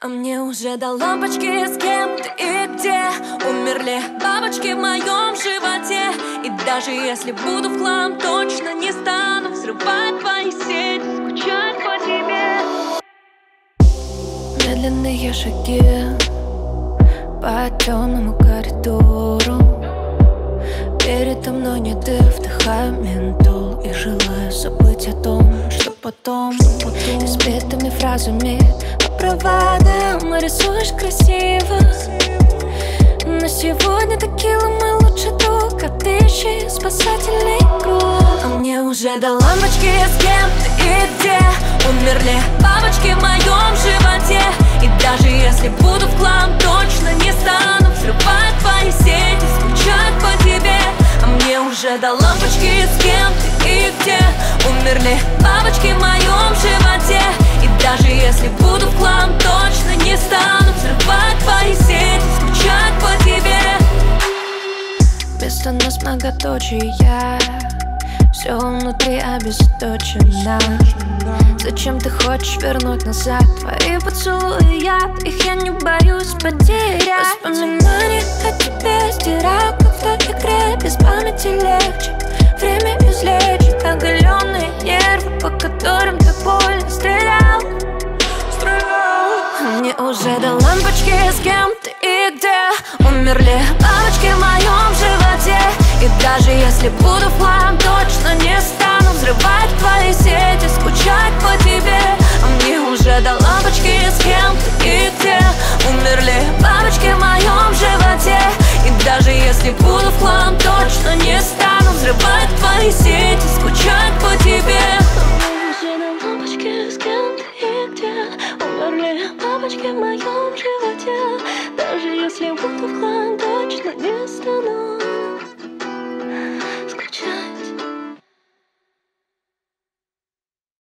А мне уже до лампочки, с кем ты и где. Умерли бабочки в моем животе. И даже если буду в хлам, точно не стану взрывать твои сети, скучать по тебе. Медленные шаги по темному коридору. Передо мной не ты, вдыхаю ментол и желаю забыть о том, что потом. Ты с битыми фразами по проводам рисуешь красиво. Но сегодня текила мой лучший друг, а ты ищи спасательный круг. А мне уже до лампочки, с кем ты и где. Умерли бабочки в моем животе. И даже если буду в хлам, точно не стану взрывать твои сети, скучать по тебе. А мне уже до лампочки, с кем ты и где. Умерли бабочки в моем животе. И даже если буду в хлам, точно не стану взрывать твои сети, скучать по тебе. Вместо нас многоточия, все внутри обесточено. Зачем ты хочешь вернуть назад твои поцелуи, яд, их я не боюсь потерять. Воспоминания о тебе стираю, как в той игре, без памяти легче. Время излечит оголенные нервы, по которым ты больно стрелял. Мне уже до лампочки, с кем ты и где. Умерли бабочки в моем животе. И даже если буду в хлам, точно не стану взрывать твои сети, скучать по тебе. А мне уже до лампочки, с кем ты и где. Умерли бабочки в моем животе. И даже если буду в хлам, точно не стану взрывать твои сети, скучать по тебе. Лампочки, с кем ты и где. Умерли бабочки в моем животе. Даже если буду в хлам, точно не стану